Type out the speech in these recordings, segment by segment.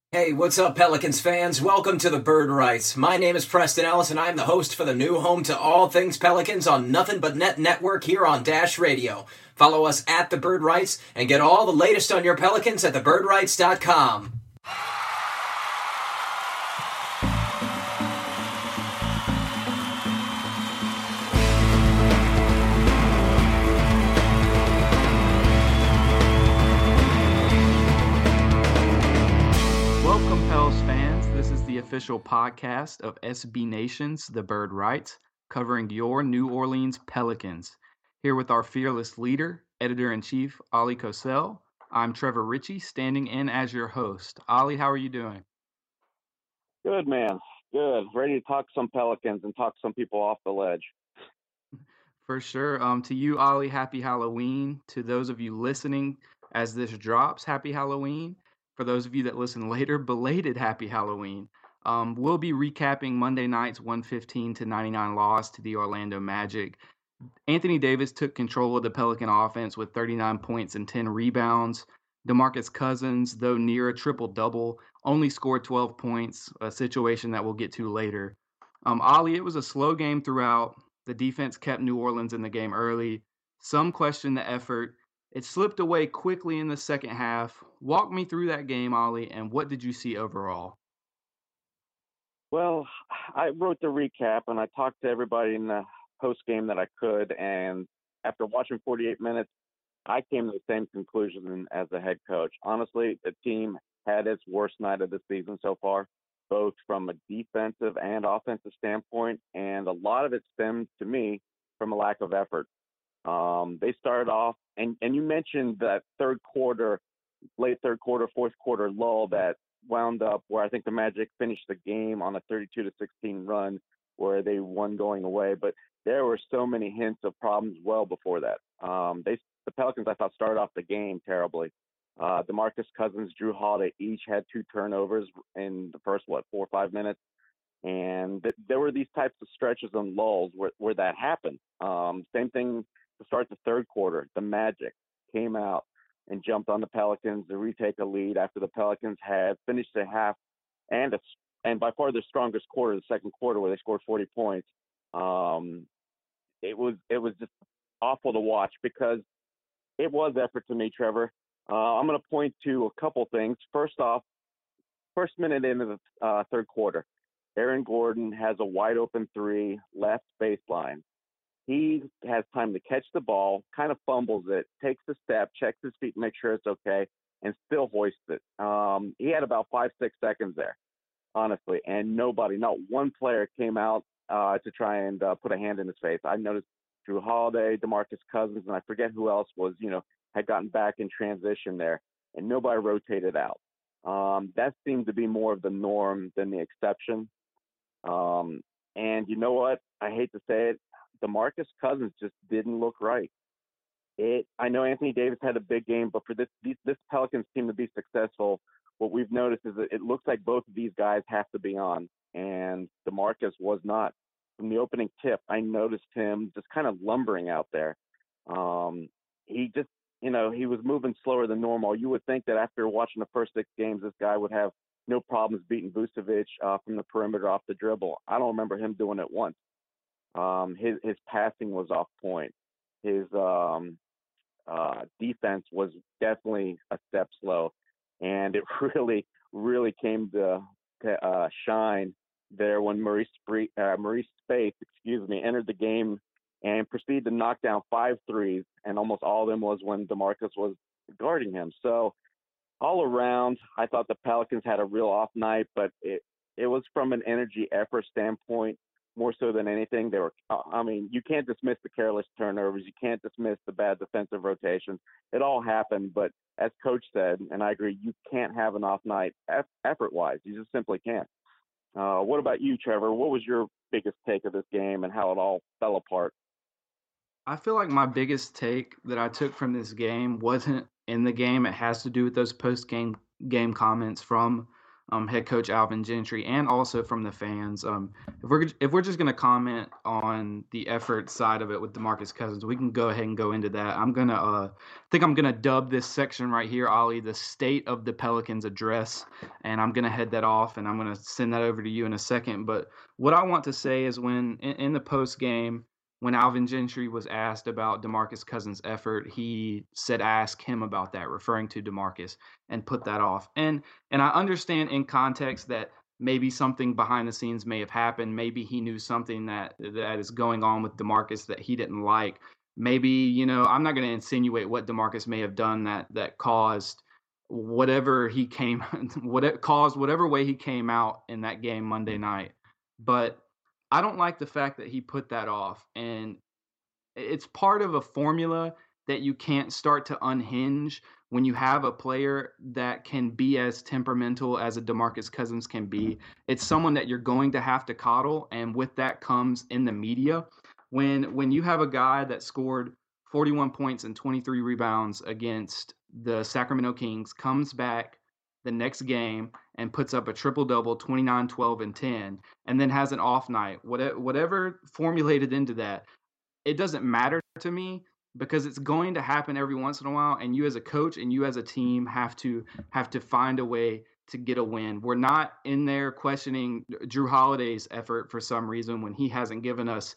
Hey, what's up, Pelicans fans? Welcome to the Bird Writes. My name is Preston Ellis, and I'm the host for the new home to all things Pelicans on Nothing But Net Network here on Dash Radio. Follow us at the Bird Writes and get all the latest on your Pelicans at thebirdwrites.com. Welcome, Pels fans. This is the official podcast of SB Nation's The Bird Writes, covering your New Orleans Pelicans. Here with our fearless leader, editor-in-chief, Ali Cosell. I'm Trevor Ritchie, standing in as your host. Ali, how are you doing? Good, man. Good. Ready to talk some Pelicans and talk some people off the ledge. For sure. To you, Ali, happy Halloween. To those of you listening as this drops, happy Halloween. For those of you that listen later, belated happy Halloween. We'll be recapping Monday night's 115-99 loss to the Orlando Magic. Anthony Davis took control of the Pelican offense with 39 points and 10 rebounds. DeMarcus Cousins, though near a triple-double, only scored 12 points, a situation that we'll get to later. Ali, it was a slow game throughout. The defense kept New Orleans in the game early. Some questioned the effort. It slipped away quickly in the second half. Walk me through that game, Ali, and what did you see overall? Well, I wrote the recap and I talked to everybody in the post game that I could. And after watching 48 minutes, I came to the same conclusion as the head coach. Honestly, the team had its worst night of the season so far, both from a defensive and offensive standpoint. And a lot of it stemmed to me from a lack of effort. They started off, and you mentioned that late third quarter, fourth quarter lull that wound up where I think the Magic finished the game on a 32-16 run where they won going away. But there were so many hints of problems well before that. The Pelicans, I thought, started off the game terribly. DeMarcus Cousins, Drew Holiday each had 2 turnovers in the first, 4 or 5 minutes. And there were these types of stretches and lulls where that happened. Same thing to start the third quarter. The Magic came out and jumped on the Pelicans to retake a lead after the Pelicans had finished the half and by far their strongest quarter, the second quarter, where they scored 40 points. It was just awful to watch because it was effort to me, Trevor. I'm going to point to a couple things. First off, first minute into the third quarter, Aaron Gordon has a wide open 3 left baseline. He has time to catch the ball, kind of fumbles it, takes a step, checks his feet, makes sure it's okay, and still hoists it. He had about 5-6 seconds there, honestly, and not one player came out to try and put a hand in his face. I noticed Drew Holiday, DeMarcus Cousins, and I forget who else had gotten back in transition there, and nobody rotated out. That seemed to be more of the norm than the exception. And you know what? I hate to say it, DeMarcus Cousins just didn't look right. I know Anthony Davis had a big game, but for this Pelicans team to be successful, what we've noticed is that it looks like both of these guys have to be on, and DeMarcus was not. From the opening tip, I noticed him just kind of lumbering out there. He just, he was moving slower than normal. You would think that after watching the first 6 games, this guy would have no problems beating Vucevic from the perimeter off the dribble. I don't remember him doing it once. His passing was off point. His defense was definitely a step slow, and it really came to shine there when Maurice Spaeth, entered the game and proceeded to knock down 5 threes, and almost all of them was when DeMarcus was guarding him. So all around, I thought the Pelicans had a real off night, but it was from an energy effort standpoint more so than anything. You can't dismiss the careless turnovers. You can't dismiss the bad defensive rotations. It all happened, but as Coach said, and I agree, you can't have an off night effort-wise. You just simply can't. What about you, Trevor? What was your biggest take of this game and how it all fell apart? I feel like my biggest take that I took from this game wasn't in the game. It has to do with those post-game comments from head coach Alvin Gentry, and also from the fans. If we're just going to comment on the effort side of it with DeMarcus Cousins, we can go ahead and go into that. I'm gonna dub this section right here, Ollie, the State of the Pelicans address, and I'm gonna head that off, and I'm gonna send that over to you in a second. But what I want to say is when in the post game, when Alvin Gentry was asked about DeMarcus Cousins' effort, he said, "Ask him about that," referring to DeMarcus, and put that off. And I understand in context that maybe something behind the scenes may have happened. Maybe he knew something that is going on with DeMarcus that he didn't like. Maybe, I'm not going to insinuate what DeMarcus may have done that caused whatever he came, whatever way he came out in that game Monday night. But I don't like the fact that he put that off. And it's part of a formula that you can't start to unhinge when you have a player that can be as temperamental as a DeMarcus Cousins can be. It's someone that you're going to have to coddle, and with that comes in the media. When you have a guy that scored 41 points and 23 rebounds against the Sacramento Kings, comes back the next game and puts up a triple-double, 29, 12, and 10, and then has an off night, whatever formulated into that, it doesn't matter to me because it's going to happen every once in a while, and you as a coach and you as a team have to find a way to get a win. We're not in there questioning Drew Holiday's effort for some reason when he hasn't given us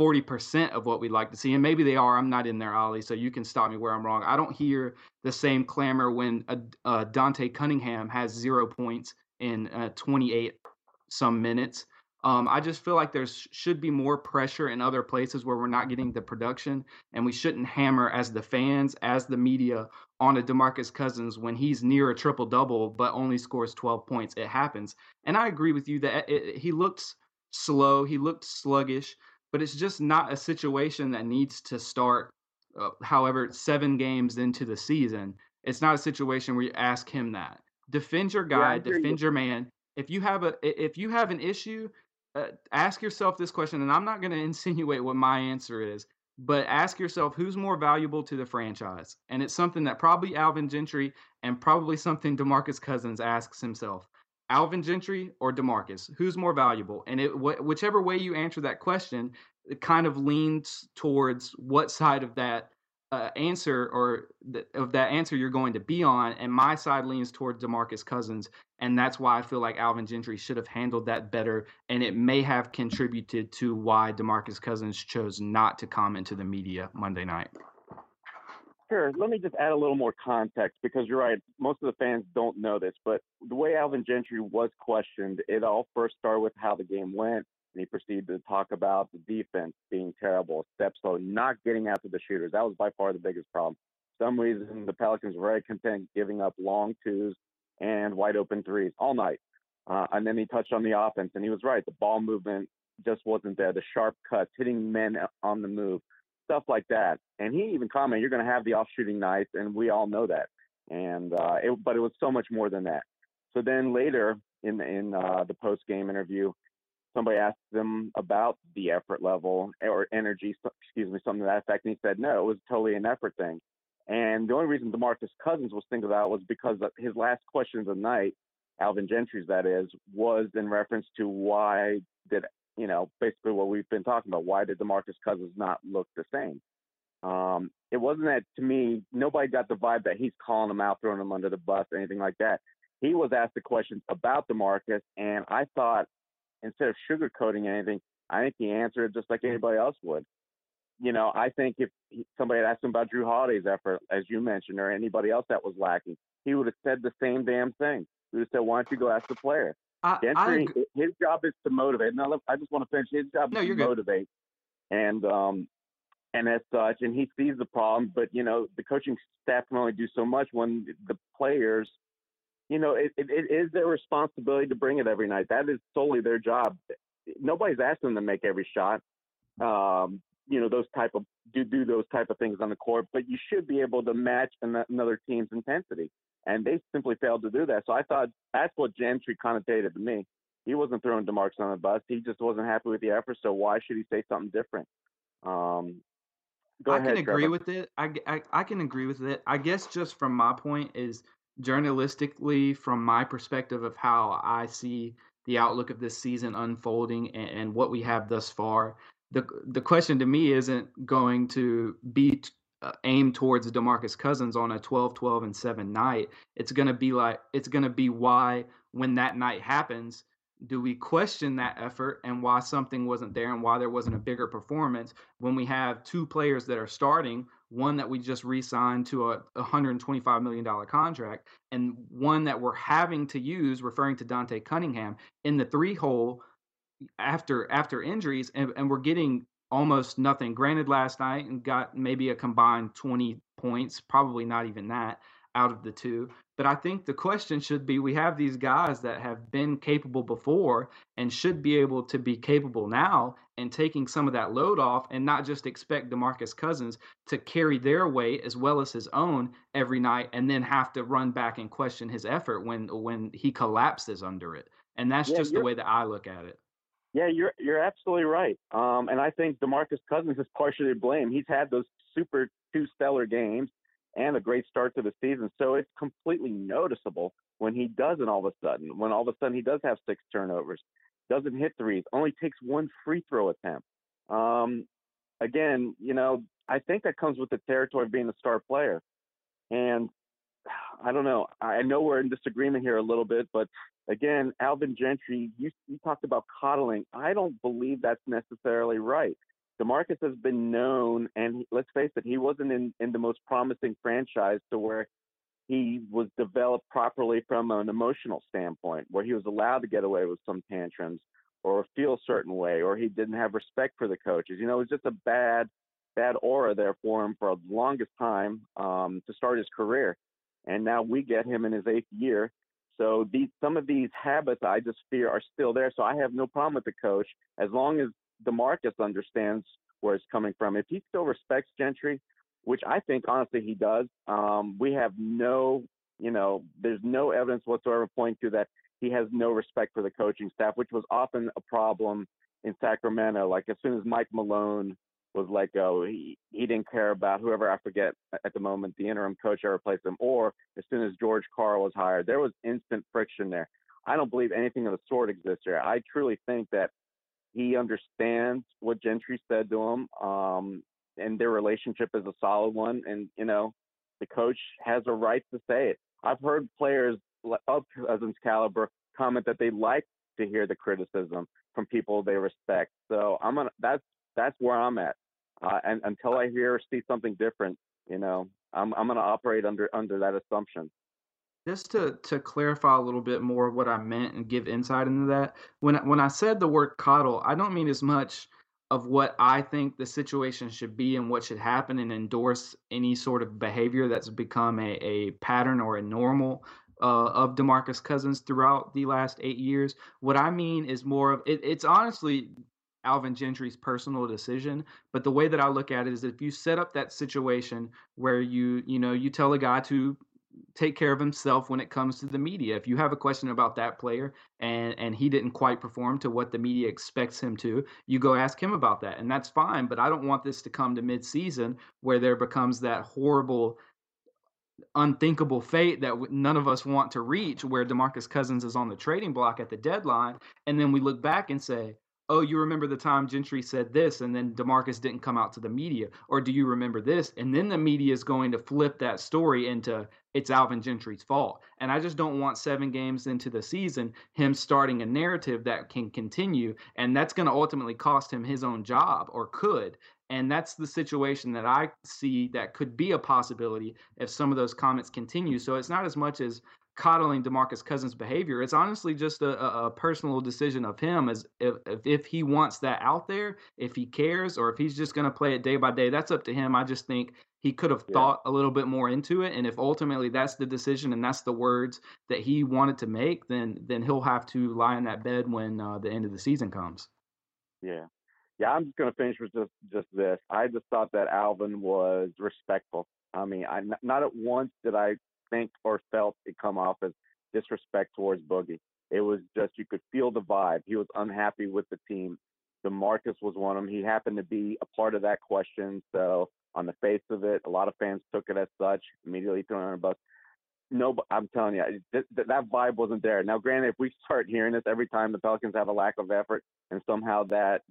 40% of what we'd like to see. And maybe they are. I'm not in there, Ollie, so you can stop me where I'm wrong. I don't hear the same clamor when Dante Cunningham has 0 points in 28 some minutes. I just feel like there should be more pressure in other places where we're not getting the production, and we shouldn't hammer as the fans, as the media, on a DeMarcus Cousins when he's near a triple-double but only scores 12 points. It happens. And I agree with you that he looked slow, he looked sluggish, but it's just not a situation that needs to start, however, 7 games into the season. It's not a situation where you ask him that. Defend your guy, defend your man. If you have an issue, ask yourself this question, and I'm not going to insinuate what my answer is, but ask yourself who's more valuable to the franchise. And it's something that probably Alvin Gentry and probably something DeMarcus Cousins asks himself. Alvin Gentry or DeMarcus, who's more valuable? And whichever way you answer that question, it kind of leans towards what side of that answer of that answer you're going to be on. And my side leans towards DeMarcus Cousins. And that's why I feel like Alvin Gentry should have handled that better. And it may have contributed to why DeMarcus Cousins chose not to comment to the media Monday night. Sure. Let me just add a little more context because you're right. Most of the fans don't know this, but the way Alvin Gentry was questioned, it all first started with how the game went. And he proceeded to talk about the defense being terrible, step slow, not getting after the shooters. That was by far the biggest problem. For some reason, the Pelicans were very content giving up long twos and wide open threes all night. And then he touched on the offense, and he was right. The ball movement just wasn't there. The sharp cuts, hitting men on the move, stuff like that. And he even commented, you're going to have the off-shooting nights, and we all know that. And but it was so much more than that. So then later in the post-game interview, somebody asked him about the effort level or energy, something to that effect, and he said, no, it was totally an effort thing. And the only reason DeMarcus Cousins was thinking about was because his last question of the night, Alvin Gentry's that is, was in reference to why did, basically what we've been talking about, why did DeMarcus Cousins not look the same? It wasn't that, to me, nobody got the vibe that he's calling him out, throwing him under the bus, or anything like that. He was asked the questions about DeMarcus, and I thought, instead of sugarcoating anything, I think he answered just like anybody else would. I think if somebody had asked him about Drew Holiday's effort, as you mentioned, or anybody else that was lacking, he would have said the same damn thing. He would have said, why don't you go ask the player? Gentry, his job is to motivate. Now, I just want to finish. His job is to motivate. And as such, and he sees the problem, but, the coaching staff can only do so much when the players, it is their responsibility to bring it every night. That is solely their job. Nobody's asking them to make every shot. Those type of do those type of things on the court, but you should be able to match another team's intensity, and they simply failed to do that. So I thought that's what Gentry connotated to me. He wasn't throwing DeMarcus on the bus. He just wasn't happy with the effort. So why should he say something different? Go ahead, can agree Trevor. with it. I can agree with it. I guess just from my point is journalistically, from my perspective of how I see the outlook of this season unfolding and what we have thus far, the question to me isn't going to be aimed towards DeMarcus Cousins on a 12-12-7 night. It's going to be why when that night happens, do we question that effort and why something wasn't there and why there wasn't a bigger performance when we have two players that are starting, one that we just re-signed to a $125 million contract, and one that we're having to use, referring to Dante Cunningham, in the 3-hole after injuries, and we're getting almost nothing. Granted, last night and got maybe a combined 20 points, probably not even that out of the two. But I think the question should be, we have these guys that have been capable before and should be able to be capable now, and taking some of that load off and not just expect DeMarcus Cousins to carry their weight as well as his own every night and then have to run back and question his effort when he collapses under it. And that's just the way that I look at it. Yeah, you're absolutely right. And I think DeMarcus Cousins is partially to blame. He's had those two stellar games and a great start to the season. So it's completely noticeable when he doesn't all of a sudden, he does have 6 turnovers, doesn't hit threes, only takes 1 free throw attempt. Again, I think that comes with the territory of being a star player. And I don't know. I know we're in disagreement here a little bit, but again, Alvin Gentry, you talked about coddling. I don't believe that's necessarily right. DeMarcus has been known, and let's face it, he wasn't in the most promising franchise to where he was developed properly from an emotional standpoint, where he was allowed to get away with some tantrums or feel a certain way, or he didn't have respect for the coaches. It was just a bad aura there for him for the longest time to start his career. And now we get him in his 8th year. So some of these habits I just fear are still there. So I have no problem with the coach as long as DeMarcus understands where it's coming from. If he still respects Gentry, which I think honestly he does, we have there's no evidence whatsoever pointing to that he has no respect for the coaching staff, which was often a problem in Sacramento. Like as soon as Mike Malone was let go, he didn't care about whoever, I forget at the moment, the interim coach that replaced him, or as soon as George Karl was hired, there was instant friction there. I don't believe anything of the sort exists here. I truly think that he understands what Gentry said to him, and their relationship is a solid one. And, the coach has a right to say it. I've heard players of Cousins' caliber comment that they like to hear the criticism from people they respect. So that's where I'm at. And until I hear or see something different, I'm going to operate under that assumption. Just to clarify a little bit more of what I meant and give insight into that, when I said the word coddle, I don't mean as much of what I think the situation should be and what should happen and endorse any sort of behavior that's become a pattern or a normal of DeMarcus Cousins throughout the last 8 years. What I mean is more of it's honestly Alvin Gentry's personal decision, but the way that I look at it is if you set up that situation where you tell a guy to take care of himself when it comes to the media. If you have a question about that player and he didn't quite perform to what the media expects him to, you go ask him about that. And that's fine, but I don't want this to come to midseason where there becomes that horrible, unthinkable fate that none of us want to reach, where DeMarcus Cousins is on the trading block at the deadline. And then we look back and say, oh, you remember the time Gentry said this and then DeMarcus didn't come out to the media? Or do you remember this? And then the media is going to flip that story into it's Alvin Gentry's fault. And I just don't want 7 games into the season him starting a narrative that can continue. And that's going to ultimately cost him his own job, or could. And that's the situation that I see that could be a possibility if some of those comments continue. So it's not as much as coddling DeMarcus Cousins' behavior. It's honestly just a personal decision of him, as if he wants that out there, if he cares, or if he's just going to play it day by day. That's up to him. I just think he could have thought a little bit more into it. And if ultimately that's the decision and that's the words that he wanted to make, then he'll have to lie in that bed when the end of the season comes. Yeah. Yeah, I'm just going to finish with just this. I just thought that Alvin was respectful. I mean, not at once did I think or felt it come off as disrespect towards Boogie. It was just, you could feel the vibe. He was unhappy with the team. DeMarcus was one of them. He happened to be a part of that question. So on the face of it, a lot of fans took it as such, immediately thrown on a bus. no, I'm telling you, that vibe wasn't there. Now, granted, if we start hearing this every time the Pelicans have a lack of effort, and somehow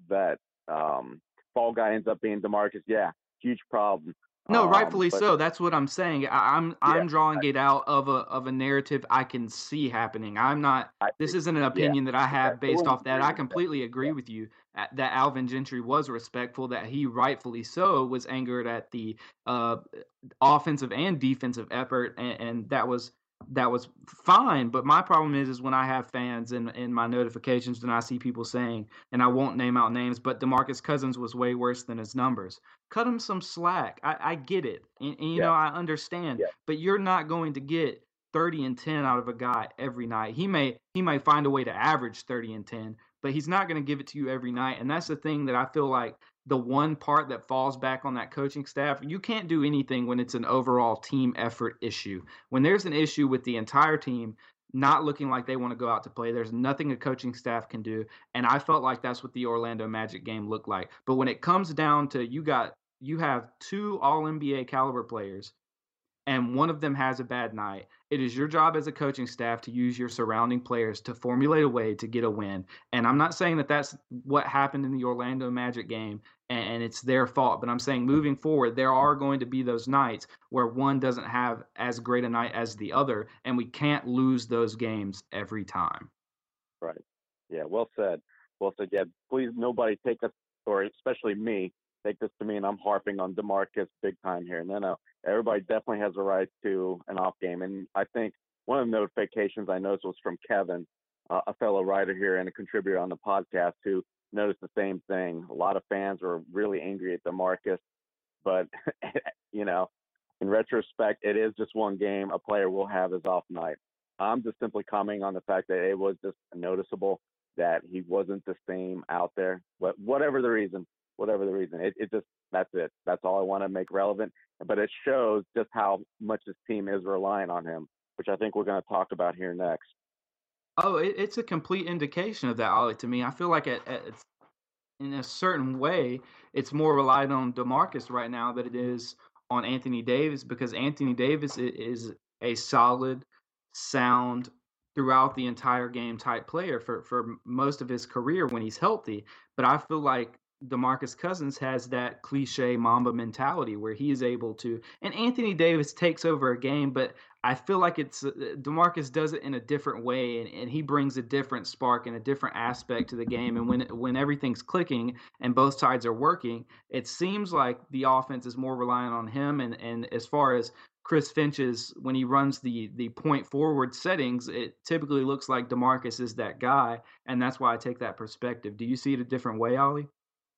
that fall guy ends up being DeMarcus, yeah, huge problem. No, rightfully But so. That's what I'm saying. I'm yeah, drawing it out of a narrative I can see happening. I'm not. I This agree. isn't an Yeah, opinion that I okay. have So based we're in off that. I agreement there. completely agree Yeah, with you that Alvin Gentry was respectful. That he rightfully so was angered at the uh, offensive and defensive effort, and that was fine. But my problem is when I have fans in my notifications and I see people saying, and I won't name out names, but DeMarcus Cousins was way worse than his numbers. Cut him some slack. I get it, and yeah, I understand, yeah. but you're not going to get 30 and 10 out of a guy every night. He may find a way to average 30 and 10, but he's not going to give it to you every night. And that's the thing that I feel like the one part that falls back on that coaching staff. You can't do anything when it's an overall team effort issue. When there's an issue with the entire team not looking like they want to go out to play, there's nothing a coaching staff can do. And I felt like that's what the Orlando Magic game looked like. But when it comes down to you have two all NBA caliber players and one of them has a bad night, it is your job as a coaching staff to use your surrounding players to formulate a way to get a win. And I'm not saying that that's what happened in the Orlando Magic game and it's their fault, but I'm saying moving forward, there are going to be those nights where one doesn't have as great a night as the other, and we can't lose those games every time. Right. Yeah. Well said. Well said. Yeah. Please, nobody take us, or especially me, take this to me, and I'm harping on DeMarcus big time here. No, no. Everybody definitely has a right to an off game, and I think one of the notifications I noticed was from Kevin, a fellow writer here and a contributor on the podcast, who noticed the same thing. A lot of fans were really angry at DeMarcus, but you know, in retrospect, it is just one game. A player will have his off night. I'm just simply commenting on the fact that it was just noticeable that he wasn't the same out there. But whatever the reason, it just that's it. That's all I want to make relevant. But it shows just how much his team is relying on him, which I think we're going to talk about here next. Oh, it's a complete indication of that, Ollie, to me. I feel like it's in a certain way, it's more reliant on DeMarcus right now than it is on Anthony Davis because Anthony Davis is a solid, sound throughout the entire game type player for most of his career when he's healthy. But I feel like DeMarcus Cousins has that cliche Mamba mentality where he is able to, and Anthony Davis takes over a game, but I feel like it's DeMarcus does it in a different way, and he brings a different spark and a different aspect to the game. And when everything's clicking and both sides are working, it seems like the offense is more reliant on him. And as far as Chris Finch's, when he runs the point forward settings, it typically looks like DeMarcus is that guy, and that's why I take that perspective. Do you see it a different way, Ollie?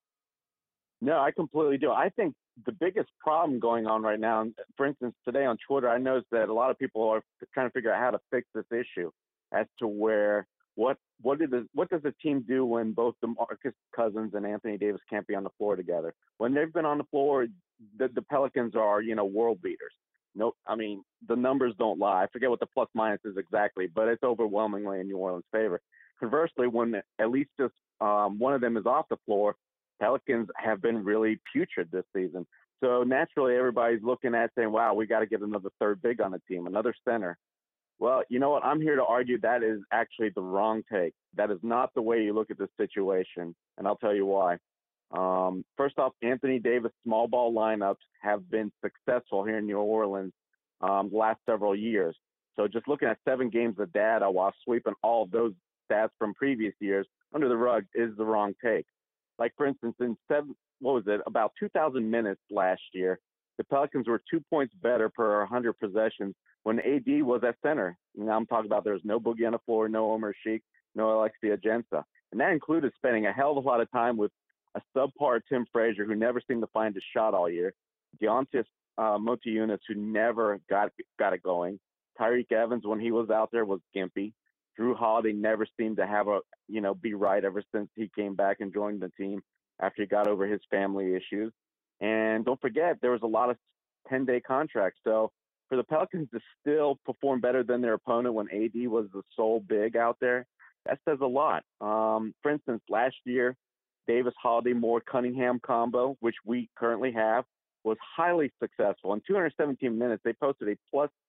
No, I completely do. I think the biggest problem going on right now, for instance, today on Twitter, I noticed that a lot of people are trying to figure out how to fix this issue as to where what does the team do when both DeMarcus Cousins and Anthony Davis can't be on the floor together? When they've been on the floor, the Pelicans are, world beaters. No, I mean, the numbers don't lie. I forget what the plus minus is exactly, but it's overwhelmingly in New Orleans' favor. Conversely, when at least just one of them is off the floor, Pelicans have been really putrid this season. So naturally, everybody's looking at saying, wow, we got to get another third big on the team, another center. Well, you know what? I'm here to argue that is actually the wrong take. That is not the way you look at this situation, and I'll tell you why. First off, Anthony Davis small ball lineups have been successful here in New Orleans the last several years. So just looking at 7 games of data while sweeping all of those stats from previous years under the rug is the wrong take. Like, for instance, in about 2,000 minutes last year, the Pelicans were 2 points better per 100 possessions when AD was at center. Now I'm talking about there's no Boogie on the floor, no Omer Sheik, no Alexia Agenza. And that included spending a hell of a lot of time with a subpar Tim Frazier who never seemed to find his shot all year, Deontis Motiejunas who never got it going, Tyreke Evans when he was out there was gimpy. Drew Holiday never seemed to have be right ever since he came back and joined the team after he got over his family issues. And don't forget, there was a lot of 10-day contracts. So for the Pelicans to still perform better than their opponent when AD was the sole big out there, that says a lot. For instance, last year, Davis Holiday Moore Cunningham combo, which we currently have, was highly successful. In 217 minutes, they posted a plus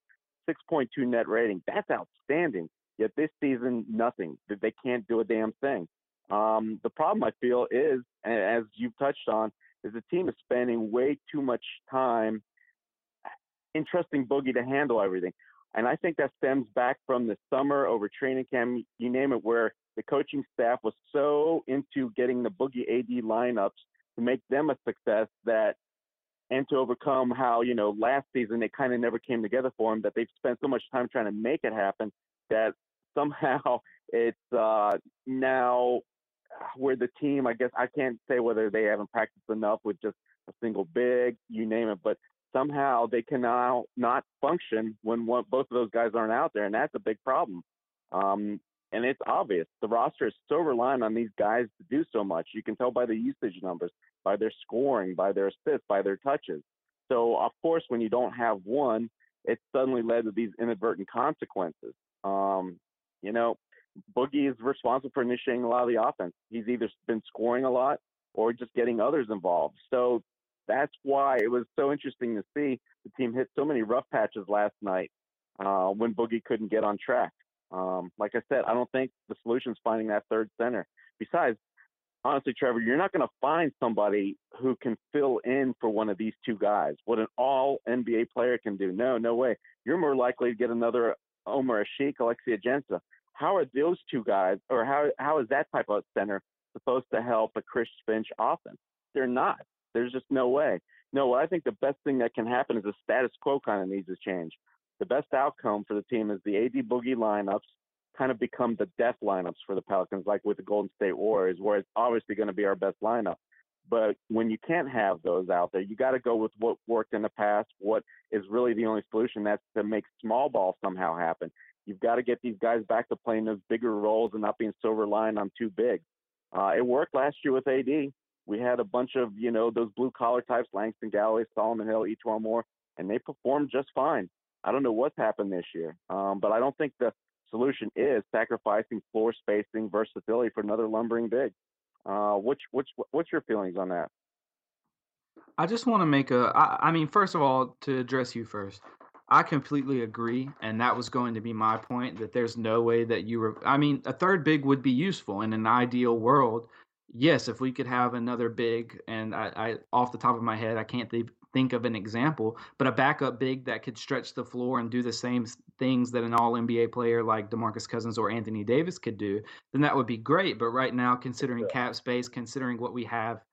6.2 net rating. That's outstanding. Yet this season, nothing. They can't do a damn thing. The problem I feel is, as you've touched on, is the team is spending way too much time entrusting Boogie to handle everything. And I think that stems back from the summer over training camp, you name it, where the coaching staff was so into getting the Boogie AD lineups to make them a success and to overcome how, last season it kind of never came together for them, that they've spent so much time trying to make it happen that somehow it's now where the team, I guess I can't say whether they haven't practiced enough with just a single big, you name it, but somehow they can now not function when both of those guys aren't out there, and that's a big problem. And it's obvious. The roster is so reliant on these guys to do so much. You can tell by the usage numbers, by their scoring, by their assists, by their touches. So, of course, when you don't have one, it suddenly led to these inadvertent consequences. Boogie is responsible for initiating a lot of the offense. He's either been scoring a lot or just getting others involved. So that's why it was so interesting to see the team hit so many rough patches last night when Boogie couldn't get on track. Like I said, I don't think the solution is finding that third center. Besides, honestly, Trevor, you're not going to find somebody who can fill in for one of these two guys. What an all-NBA player can do. No way. You're more likely to get another Omer Asik, Alexei Ajinça. How are those two guys, or how is that type of center supposed to help a Chris Finch offense? They're not. There's just no way. No, I think the best thing that can happen is the status quo kind of needs to change. The best outcome for the team is the AD Boogie lineups kind of become the death lineups for the Pelicans, like with the Golden State Warriors, where it's obviously going to be our best lineup. But when you can't have those out there, you got to go with what worked in the past, what is really the only solution. That's to make small ball somehow happen. You've got to get these guys back to playing those bigger roles and not being so reliant on too big. It worked last year with AD. We had a bunch of, those blue-collar types, Langston Galloway, Solomon Hill, E'Twaun Moore, and they performed just fine. I don't know what's happened this year, but I don't think the solution is sacrificing floor spacing, versatility for another lumbering big. What's your feelings on that? I just want to make first of all, to address you first, I completely agree, and that was going to be my point, that there's no way that a third big would be useful in an ideal world. Yes, if we could have another big, and I off the top of my head, I can't think of an example, but a backup big that could stretch the floor and do the same things that an all-NBA player like DeMarcus Cousins or Anthony Davis could do, then that would be great. But right now, considering cap space, considering what we have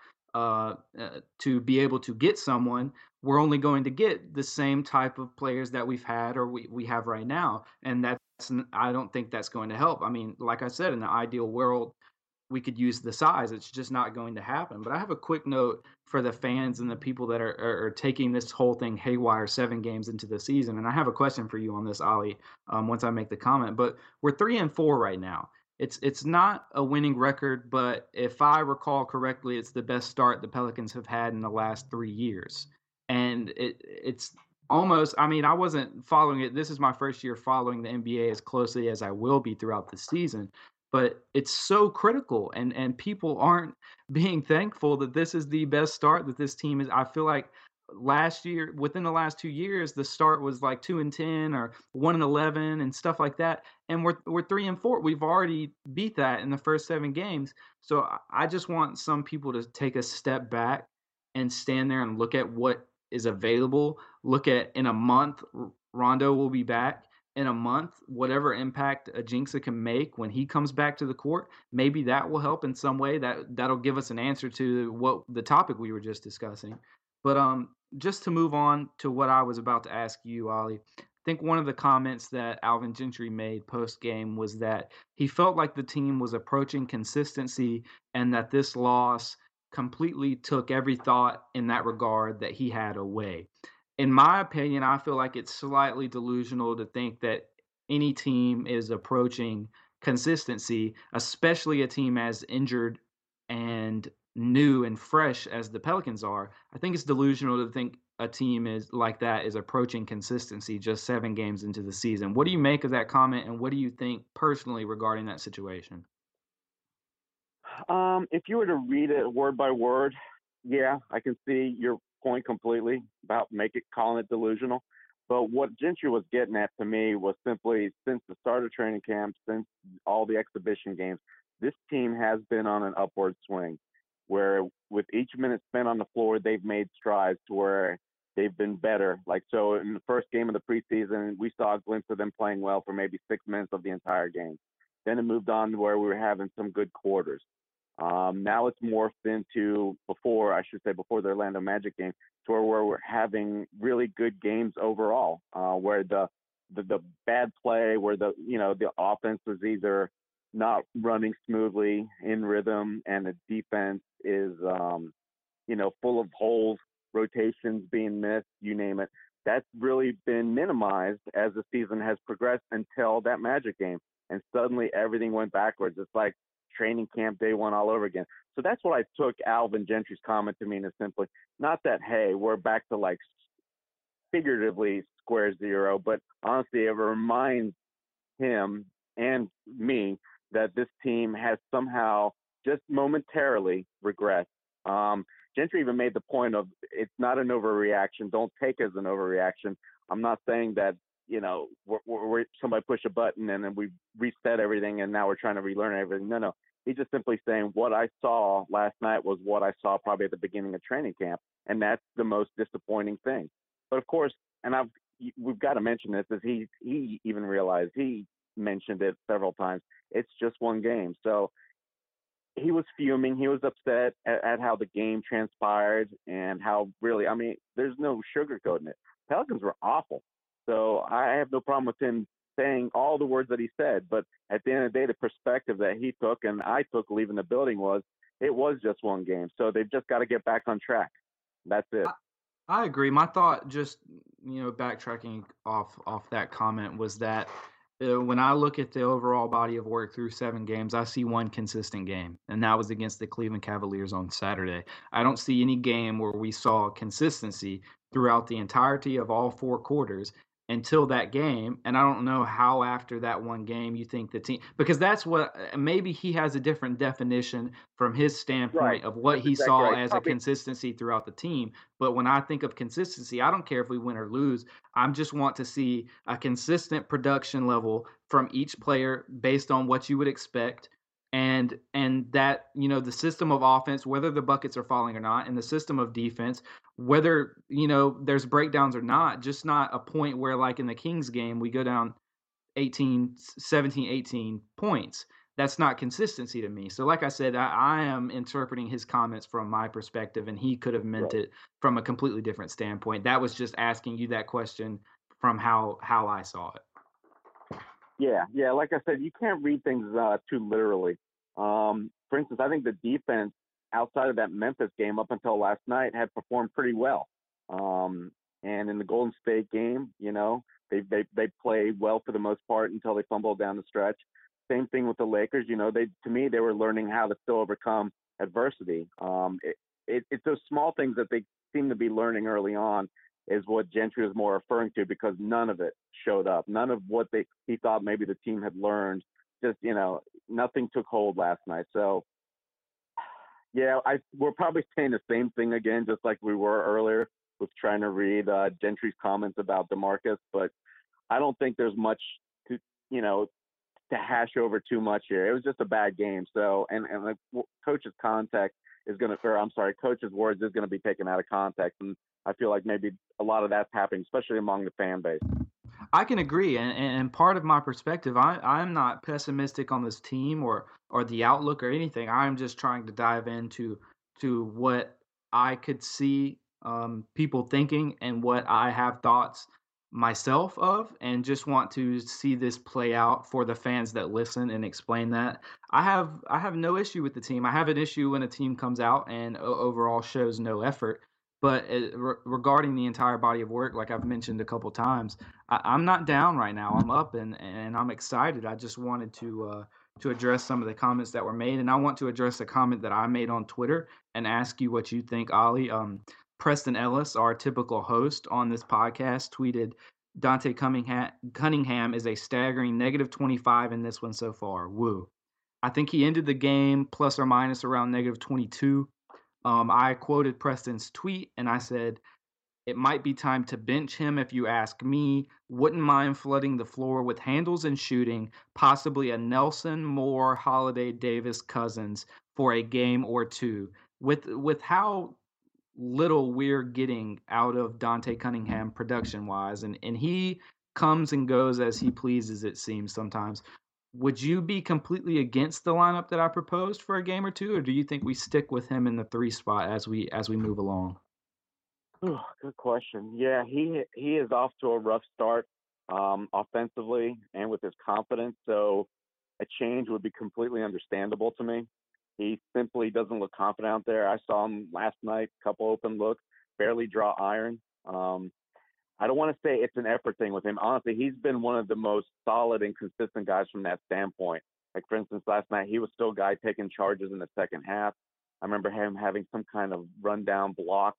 to be able to get someone, we're only going to get the same type of players that we've had or we have right now. And I don't think that's going to help. I mean, like I said, in the ideal world, we could use the size. It's just not going to happen. But I have a quick note for the fans and the people that are taking this whole thing haywire 7 games into the season. And I have a question for you on this, Ali, once I make the comment. But we're 3-4 right now. It's not a winning record, but if I recall correctly, it's the best start the Pelicans have had in the last 3 years. And it's almost, I wasn't following it. This is my first year following the NBA as closely as I will be throughout the season. But it's so critical, and people aren't being thankful that this is the best start that this team is. I feel like last year, within the last 2 years, the start was like 2-10 or 1-11 and stuff like that. And we're 3-4. We've already beat that in the first 7 games. So I just want some people to take a step back and stand there and look at what is available. Look at, in a month, Rondo will be back. In a month, whatever impact Ajinça can make when he comes back to the court, maybe that will help in some way. That'll give us an answer to what the topic we were just discussing. But just to move on to what I was about to ask you, Ali, I think one of the comments that Alvin Gentry made post-game was that he felt like the team was approaching consistency and that this loss completely took every thought in that regard that he had away. In my opinion, I feel like it's slightly delusional to think that any team is approaching consistency, especially a team as injured and new and fresh as the Pelicans are. I think it's delusional to think a team is like that is approaching consistency just 7 games into the season. What do you make of that comment, and what do you think personally regarding that situation? If you were to read it word by word, yeah, I can see your point completely about calling it delusional. But what Gentry was getting at to me was simply since the start of training camp, since all the exhibition games, this team has been on an upward swing where with each minute spent on the floor, they've made strides to where they've been better. Like, so in the first game of the preseason, we saw a glimpse of them playing well for maybe 6 minutes of the entire game. Then it moved on to where we were having some good quarters. Now it's morphed into before the Orlando Magic game, to where we're having really good games overall, where the bad play, where the offense was either not running smoothly in rhythm, and the defense is full of holes, rotations being missed, you name it. That's really been minimized as the season has progressed until that Magic game, and suddenly everything went backwards. It's like training camp day one all over again. So that's what I took Alvin Gentry's comment to mean, is simply not that, hey, we're back to like figuratively square zero, but honestly, it reminds him and me that this team has somehow just momentarily regressed. Gentry even made the point of it's not an overreaction. Don't take it as an overreaction. I'm not saying that, we're somebody push a button and then we reset everything and now we're trying to relearn everything. No. He's just simply saying what I saw last night was what I saw probably at the beginning of training camp, and that's the most disappointing thing. But of course, and we've got to mention this, as he even realized, he mentioned it several times, it's just one game. So he was fuming. He was upset at how the game transpired and how really, there's no sugarcoating it. Pelicans were awful. So I have no problem with him saying all the words that he said. But at the end of the day, the perspective that he took and I took leaving the building was it was just one game. So they've just got to get back on track. That's it. I agree. My thought, just backtracking off that comment, was that when I look at the overall body of work through 7 games, I see one consistent game, and that was against the Cleveland Cavaliers on Saturday. I don't see any game where we saw consistency throughout the entirety of all 4 quarters until that game. And I don't know how after that one game you think the team, because that's what, maybe he has a different definition from his standpoint of what he saw as a consistency throughout the team. But when I think of consistency, I don't care if we win or lose. I just want to see a consistent production level from each player based on what you would expect. And that, the system of offense, whether the buckets are falling or not, and the system of defense, whether, there's breakdowns or not, just not a point where, like in the Kings game, we go down 17-18 points. That's not consistency to me. So like I said, I am interpreting his comments from my perspective, and he could have meant it from a completely different standpoint. That was just asking you that question from how I saw it. Yeah. Like I said, you can't read things too literally. For instance, I think the defense outside of that Memphis game up until last night had performed pretty well. And in the Golden State game, they played well for the most part until they fumbled down the stretch. Same thing with the Lakers. To me, they were learning how to still overcome adversity. It's those small things that they seem to be learning early on is what Gentry was more referring to, because none of it showed up. None of what he thought maybe the team had learned, just, nothing took hold last night. So, yeah, we're probably saying the same thing again, just like we were earlier with trying to read Gentry's comments about DeMarcus, but I don't think there's much to hash over too much here. It was just a bad game. So, and like coach's coach's words is going to be taken out of context. And I feel like maybe a lot of that's happening, especially among the fan base. I can agree, and part of my perspective, I'm not pessimistic on this team or the outlook or anything. I'm just trying to dive into what I could see people thinking and what I have thoughts myself of, and just want to see this play out for the fans that listen and explain that. I have no issue with the team. I have an issue when a team comes out and overall shows no effort. But regarding the entire body of work, like I've mentioned a couple times, I'm not down right now. I'm up and I'm excited. I just wanted to address some of the comments that were made, and I want to address a comment that I made on Twitter and ask you what you think, Ollie. Preston Ellis, our typical host on this podcast, tweeted, Dante Cunningham is a staggering -25 in this one so far. Woo. I think he ended the game plus or minus around -22. I quoted Preston's tweet and I said, It might be time to bench him if you ask me. Wouldn't mind flooding the floor with handles and shooting, possibly a Nelson, Moore, Holiday, Davis, Cousins for a game or two. With how little we're getting out of Dante Cunningham production wise, and he comes and goes as he pleases, it seems sometimes. Would you be completely against the lineup that I proposed for a game or two, or do you think we stick with him in the 3 spot as we move along? Oh, good question. Yeah, he is off to a rough start offensively and with his confidence. So a change would be completely understandable to me. He simply doesn't look confident out there. I saw him last night, couple open looks, barely draw iron. I don't want to say it's an effort thing with him. Honestly, he's been one of the most solid and consistent guys from that standpoint. Like, for instance, last night, he was still a guy taking charges in the second half. I remember him having some kind of rundown block.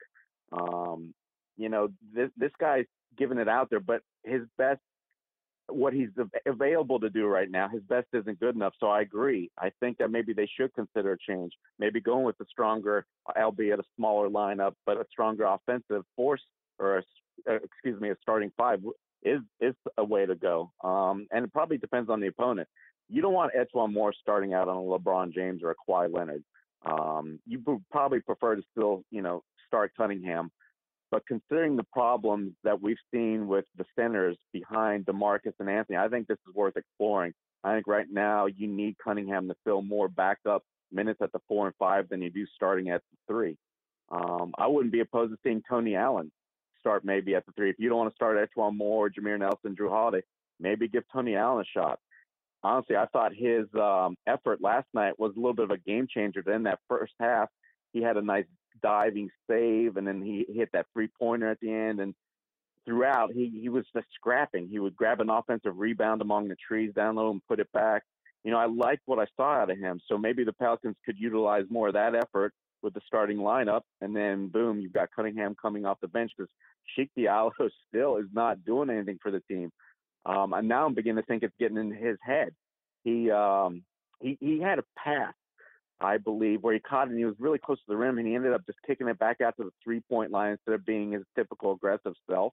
This guy's giving it out there, but his best, what he's available to do right now, his best isn't good enough. So I agree. I think that maybe they should consider a change, maybe going with a stronger, albeit a smaller lineup, but a stronger offensive force, or a starting five is a way to go. And it probably depends on the opponent. You don't want Etuan Moore starting out on a LeBron James or a Kawhi Leonard. You would probably prefer to still, start Cunningham. But considering the problems that we've seen with the centers behind DeMarcus and Anthony, I think this is worth exploring. I think right now you need Cunningham to fill more backup minutes at the 4 and 5 than you do starting at the 3. I wouldn't be opposed to seeing Tony Allen start maybe at the 3. If you don't want to start Etuan Moore, Jameer Nelson, Drew Holiday, maybe give Tony Allen a shot. Honestly, I thought his effort last night was a little bit of a game changer. Then that first half, he had a nice diving save, and then he hit that 3-pointer at the end. And throughout, he was just scrapping. He would grab an offensive rebound among the trees down low and put it back. I liked what I saw out of him. So maybe the Pelicans could utilize more of that effort with the starting lineup. And then, boom, you've got Cunningham coming off the bench, because Sheik Diallo still is not doing anything for the team. And now I'm beginning to think it's getting in his head. He had a pass, I believe, where he caught it and he was really close to the rim, and he ended up just kicking it back out to the 3-point line instead of being his typical aggressive self.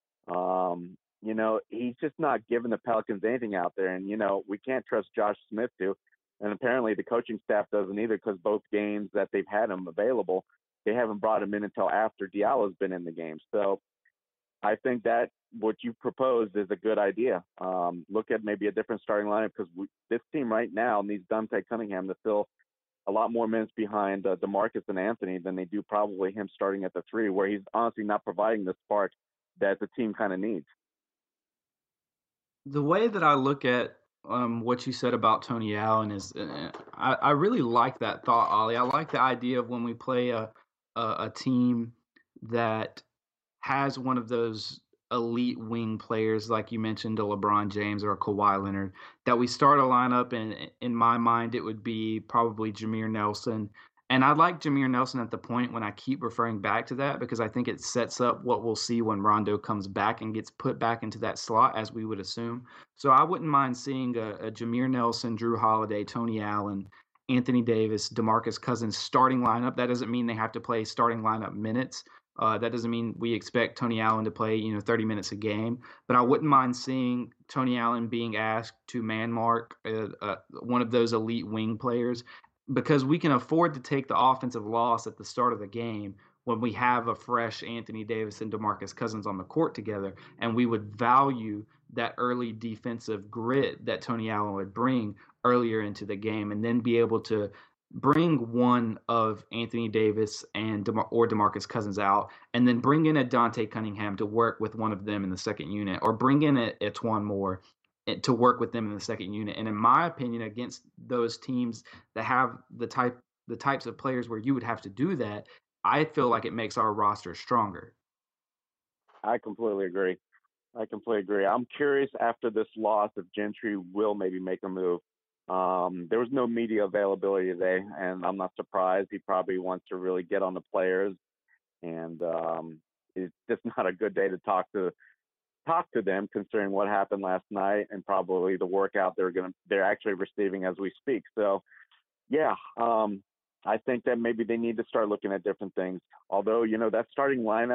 He's just not giving the Pelicans anything out there. And, we can't trust Josh Smith to. And apparently the coaching staff doesn't either, because both games that they've had him available, they haven't brought him in until after Diallo's been in the game. So I think that what you proposed is a good idea. Look at maybe a different starting lineup, because this team right now needs Dante Cunningham to fill a lot more minutes behind DeMarcus and Anthony than they do probably him starting at the 3, where he's honestly not providing the spark that the team kind of needs. The way that I look at what you said about Tony Allen is, I really like that thought, Ollie. I like the idea of when we play a team that has one of those elite wing players, like you mentioned, a LeBron James or a Kawhi Leonard, that we start a lineup, and in my mind, it would be probably Jameer Nelson. And I like Jameer Nelson at the point when I keep referring back to that, because I think it sets up what we'll see when Rondo comes back and gets put back into that slot, as we would assume. So I wouldn't mind seeing a Jameer Nelson, Drew Holiday, Tony Allen, Anthony Davis, DeMarcus Cousins starting lineup. That doesn't mean they have to play starting lineup minutes. That doesn't mean we expect Tony Allen to play, 30 minutes a game. But I wouldn't mind seeing Tony Allen being asked to man mark one of those elite wing players, because we can afford to take the offensive loss at the start of the game when we have a fresh Anthony Davis and DeMarcus Cousins on the court together, and we would value that early defensive grit that Tony Allen would bring earlier into the game, and then be able to bring one of Anthony Davis or DeMarcus Cousins out, and then bring in a Dante Cunningham to work with one of them in the second unit, or bring in a Etuan Moore to work with them in the second unit. And in my opinion, against those teams that have the types of players where you would have to do that, I feel like it makes our roster stronger. I completely agree. I'm curious after this loss if Gentry will maybe make a move. There was no media availability today, and I'm not surprised. He probably wants to really get on the players, and it's just not a good day to talk to them, considering what happened last night and probably the workout they're actually receiving as we speak. So, yeah, I think that maybe they need to start looking at different things. Although, that starting lineup,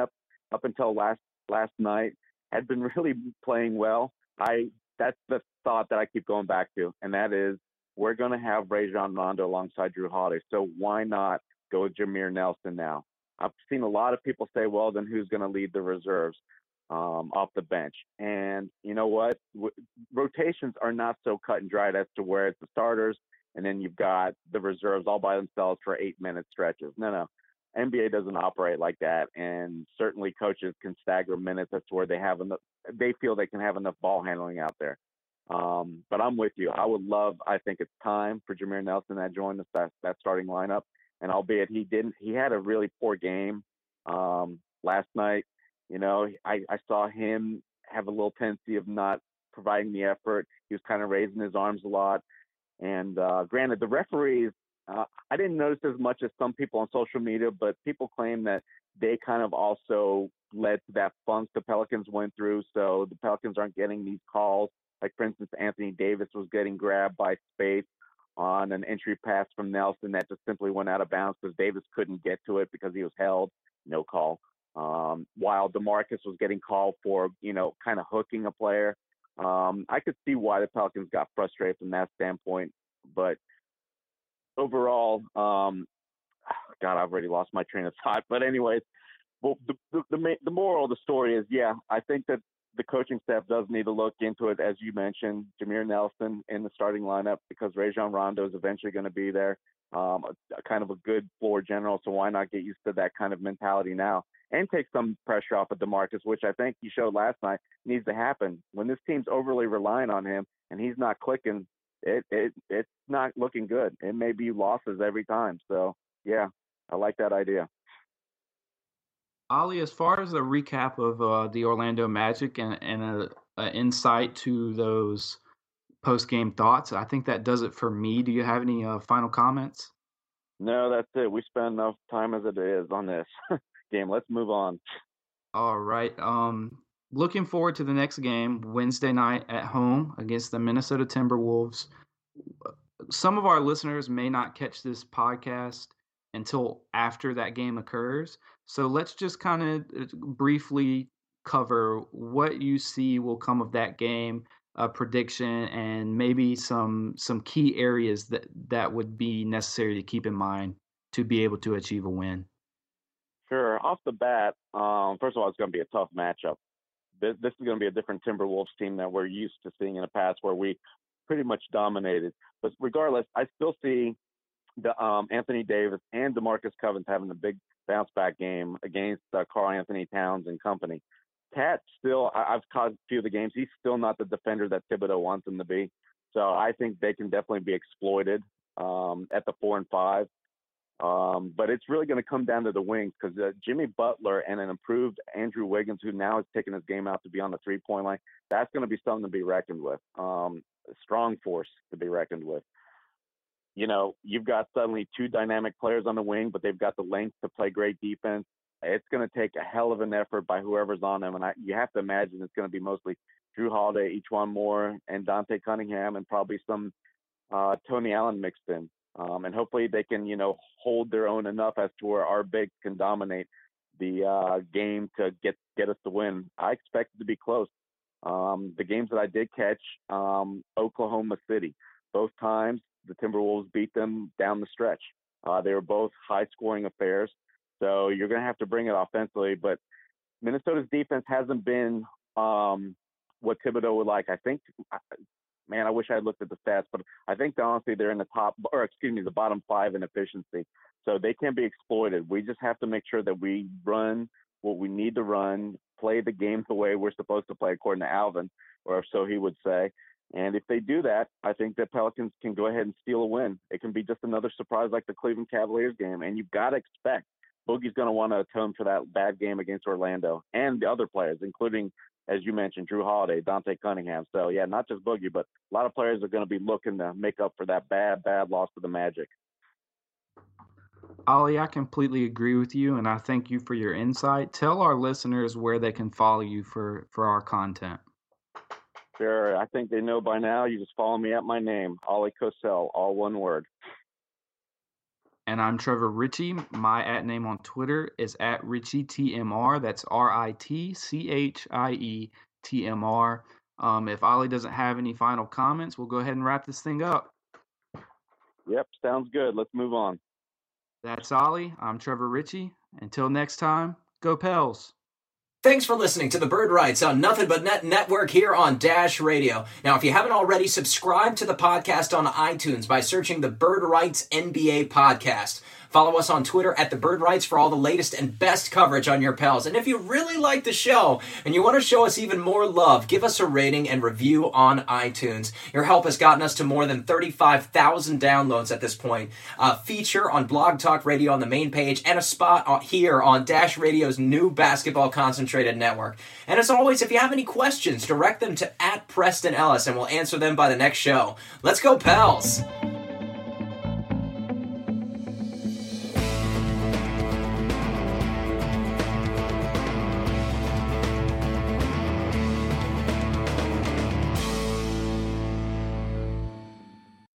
up until last night, had been really playing well. That's the thought that I keep going back to, and that is we're going to have Rajon Rondo alongside Drew Holiday. So why not go with Jameer Nelson now? I've seen a lot of people say, well, then who's going to lead the reserves off the bench? And you know what? Rotations are not so cut and dried as to where it's the starters and then you've got the reserves all by themselves for 8-minute stretches. No. NBA doesn't operate like that, and certainly coaches can stagger minutes as to where they feel they can have enough ball handling out there. But I'm with you. I think it's time for Jameer Nelson to join that starting lineup. And albeit he had a really poor game last night. You know, I saw him have a little tendency of not providing the effort. He was kind of raising his arms a lot. And granted, the referees, I didn't notice as much as some people on social media, but people claim that they kind of also led to that funk the Pelicans went through. So the Pelicans aren't getting these calls. Like, for instance, Anthony Davis was getting grabbed by Speights on an entry pass from Nelson that just simply went out of bounds because Davis couldn't get to it because he was held. No call. While DeMarcus was getting called for, kind of hooking a player. I could see why the Pelicans got frustrated from that standpoint. But overall, God, I've already lost my train of thought. But anyways, well, the moral of the story is, yeah, I think that the coaching staff does need to look into it, as you mentioned, Jameer Nelson in the starting lineup, because Rajon Rondo is eventually going to be there, kind of a good floor general. So why not get used to that kind of mentality now and take some pressure off of DeMarcus, which I think he showed last night needs to happen. When this team's overly relying on him and he's not clicking, it's not looking good. It may be losses every time. So, yeah, I like that idea. Ollie, as far as the recap of the Orlando Magic and a insight to those post-game thoughts, I think that does it for me. Do you have any final comments? No, that's it. We spend enough time as it is on this game. Let's move on. All right. Looking forward to the next game, Wednesday night at home against the Minnesota Timberwolves. Some of our listeners may not catch this podcast until after that game occurs. So let's just kind of briefly cover what you see will come of that game, prediction, and maybe some key areas that would be necessary to keep in mind to be able to achieve a win. Sure. Off the bat, first of all, it's going to be a tough matchup. This is going to be a different Timberwolves team that we're used to seeing in the past, where we pretty much dominated. But regardless, I still see the Anthony Davis and DeMarcus Cousins having a big bounce back game against Karl Anthony Towns and company. Cat still, I've caught a few of the games. He's still not the defender that Thibodeau wants him to be. So I think they can definitely be exploited at the 4 and 5. But it's really going to come down to the wings, because Jimmy Butler and an improved Andrew Wiggins, who now is taking his game out to be on the 3-point line, that's going to be something to be reckoned with. A strong force to be reckoned with. You know, you've got suddenly two dynamic players on the wing, but they've got the length to play great defense. It's going to take a hell of an effort by whoever's on them. And you have to imagine it's going to be mostly Drew Holiday, E'Twaun Moore, and Dante Cunningham, and probably some Tony Allen mixed in. And hopefully they can, hold their own enough as to where our bigs can dominate the game to get us the win. I expect it to be close. The games that I did catch, Oklahoma City, both times the Timberwolves beat them down the stretch. They were both high-scoring affairs, so you're going to have to bring it offensively. But Minnesota's defense hasn't been what Thibodeau would like. I think, man, I wish I had looked at the stats, but I think honestly they're in the bottom 5 in efficiency. So they can be exploited. We just have to make sure that we run what we need to run, play the game the way we're supposed to play, according to Alvin, or so he would say. And if they do that, I think the Pelicans can go ahead and steal a win. It can be just another surprise like the Cleveland Cavaliers game. And you've got to expect Boogie's going to want to atone for that bad game against Orlando and the other players, including, as you mentioned, Drew Holiday, Dante Cunningham. So, yeah, not just Boogie, but a lot of players are going to be looking to make up for that bad loss to the Magic. Ollie, I completely agree with you, and I thank you for your insight. Tell our listeners where they can follow you for our content. Sure. I think they know by now. You just follow me at my name, Ollie Cosell, all one word. And I'm Trevor Ritchie. My @name on Twitter is @RitchieTMR. That's RITCHIETMR. If Ollie doesn't have any final comments, we'll go ahead and wrap this thing up. Yep, sounds good. Let's move on. That's Ollie. I'm Trevor Ritchie. Until next time, go Pels. Thanks for listening to the Bird Rights on Nothing But Net Network here on Dash Radio. Now, if you haven't already, subscribe to the podcast on iTunes by searching the Bird Rights NBA podcast. Follow us on Twitter at The Bird Rights for all the latest and best coverage on your Pels. And if you really like the show and you want to show us even more love, give us a rating and review on iTunes. Your help has gotten us to more than 35,000 downloads at this point. A feature on Blog Talk Radio on the main page and a spot here on Dash Radio's new basketball concentrated network. And as always, if you have any questions, direct them to @PrestonEllis and we'll answer them by the next show. Let's go Pels!